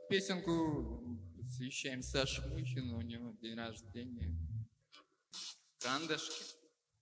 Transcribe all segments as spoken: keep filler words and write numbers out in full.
Песенку посвящаем Саше Мухину, у него день рождения. Карандашки.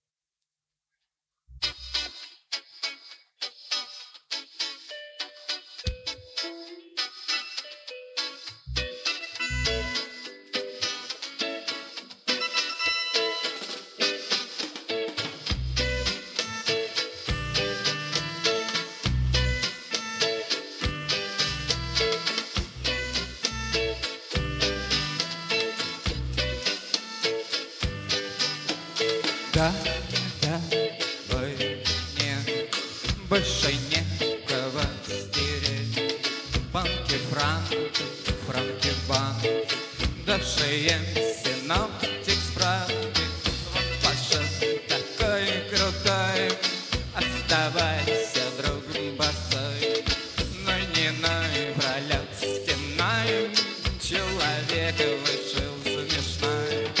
Да, да, ой, нет, больше некого стереть. Банки, франки, франки, банк, давшие синоптик справки. Вот Паша такой крутой, оставайся, друг босой. Но не ной, пролет стеной, человек вышел смешной.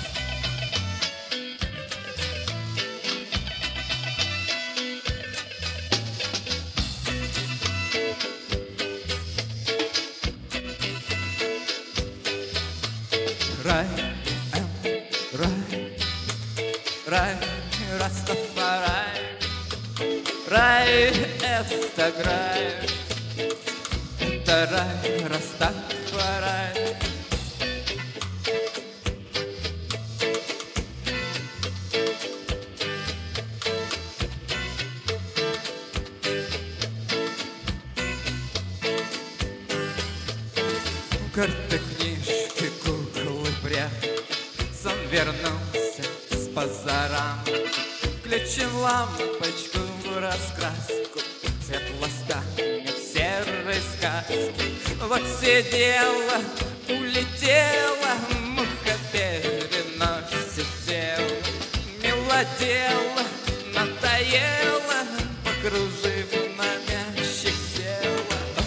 Рай, эм, рай, рай, Растафарай. Рай — это рай, это рай, Растафарай. Карты, книжки, куклы, прятки. Сон вернулся с базара. Включим лампочку в раскраску, светло станет серой сказки. Вот сидела, улетела, муха переносит тело. Мелодела, надоела, покружив на мягких села.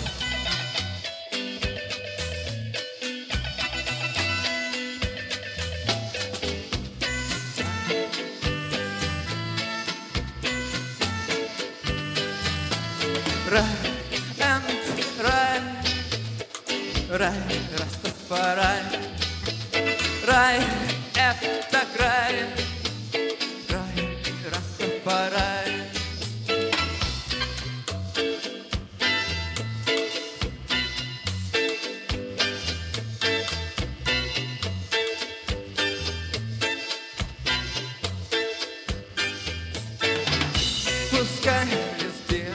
Рай, энд рай, рай, Растафарай. Рай — это край, рай, Растафарай. Пускай везде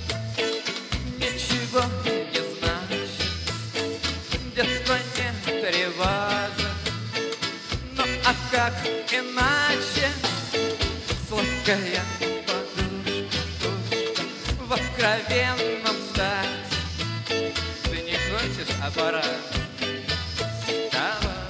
ничего не значит, детство не тревожит. Ну а как иначе? Сладкая подушка, душка в откровенном стать. Ты не хочешь, а пора. Давай.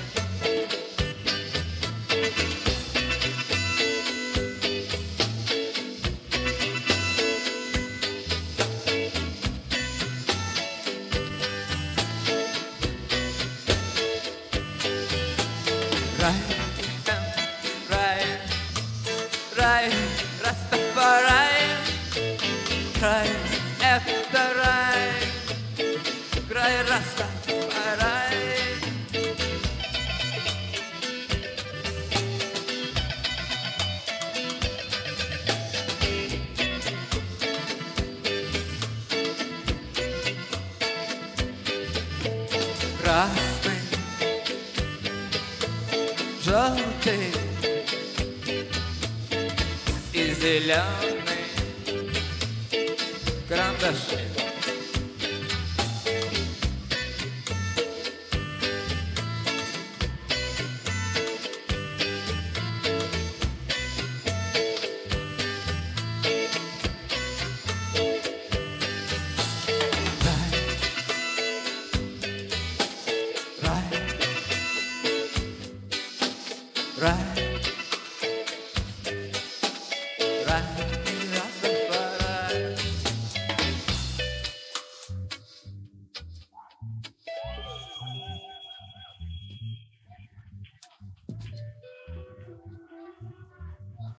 Рай, эм, рай, рай, Растафарай. Рай — это рай, край, Растафарай. Красный, желтый и зеленый карандаши. Рай, рай,